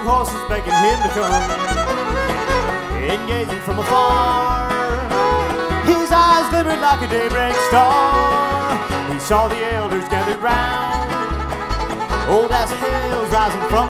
horses begging him to come. And gazing from afar, his eyes glimmered like a daybreak star. He saw the elders gathered round, old as hills rising from